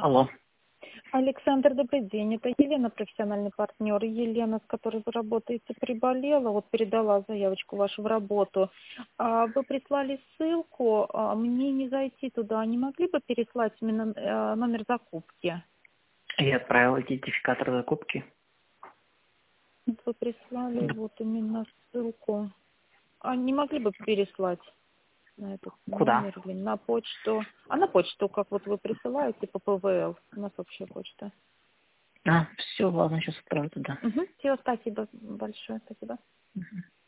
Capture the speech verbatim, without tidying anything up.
Алло. Александр, добрый день. Это Елена, профессиональный партнер. Елена, с которой вы работаете, приболела. Вот передала заявочку вашу в работу. А Вы прислали ссылку, а мне не зайти туда. Не могли бы переслать именно э, номер закупки? Я отправил идентификатор закупки. Вот Вы прислали вот именно ссылку. А не могли бы переслать на этот Куда? номер или на почту? А на почту, как вот вы присылаете по П В Л, у нас общая почта. А, все, ладно, сейчас отправлю туда. Угу. Все, спасибо большое, спасибо. Мгм.